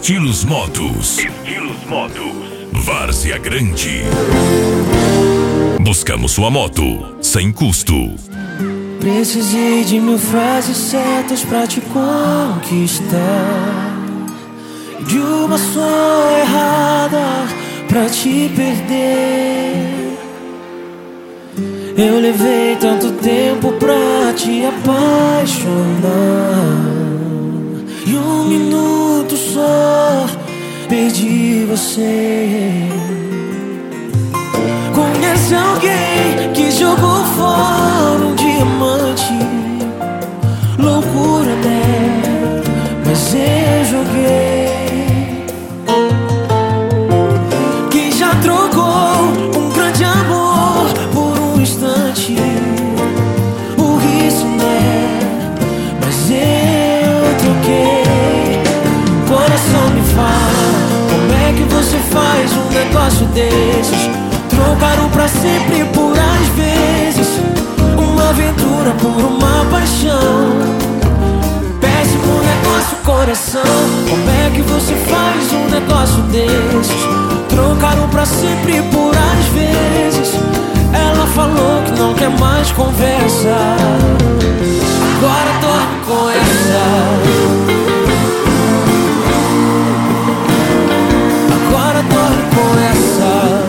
Estilos Motos. Várzea Grande. Buscamos sua moto sem custo. Precisei de 1000 frases certas pra te conquistar, de uma só errada pra te perder. Eu levei tanto tempo pra te apaixonar, e 1 minuto só perdi você. Conhece alguém que jogou fora um diamante? Loucura, né? Mas eu joguei. Quem já trocou um grande amor por um instante? Burrice, né? Mas eu troquei. Coração, me fala, como é que você faz um negócio desses? Trocaram pra sempre por às vezes, uma aventura por uma paixão. Péssimo negócio, coração, como é que você faz um negócio desses? Trocaram pra sempre por às vezes. Ela falou que não quer mais conversa, agora dorme com essa. Agora dorme com essa.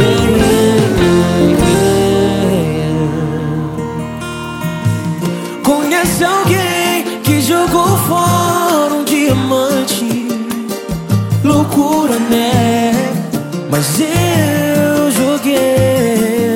Conhece alguém que jogou fora um diamante? Loucura, né? Mas eu joguei.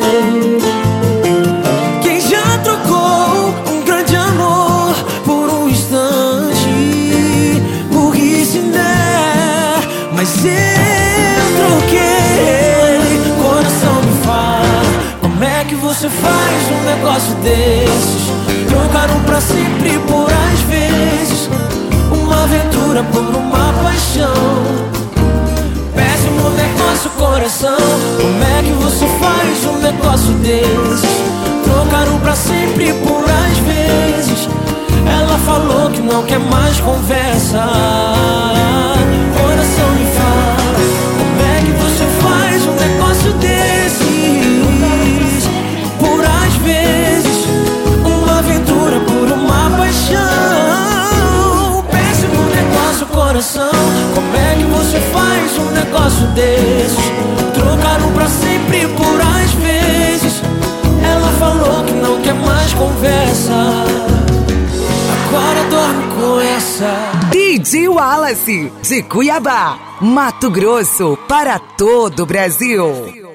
Quem já trocou um grande amor por um instante? Burrice, né? Mas eu troquei. Coração, me fala, como é que você faz um negócio desses? Trocaram pra sempre por às vezes, uma aventura por uma paixão. Péssimo negócio, coração, como é que você faz um negócio desses? Trocaram pra sempre por às vezes. Ela falou que não quer mais conversa. Coração, me fala, como é que você faz um negócio desses? Por às vezes, uma aventura por uma paixão. Péssimo negócio, coração, como é que você faz um negócio desses? Trocaram pra sempre por às vezes. Ela falou que não quer mais conversa, agora dorme com essa. DJ Wallace, de Cuiabá, Mato Grosso, para todo o Brasil.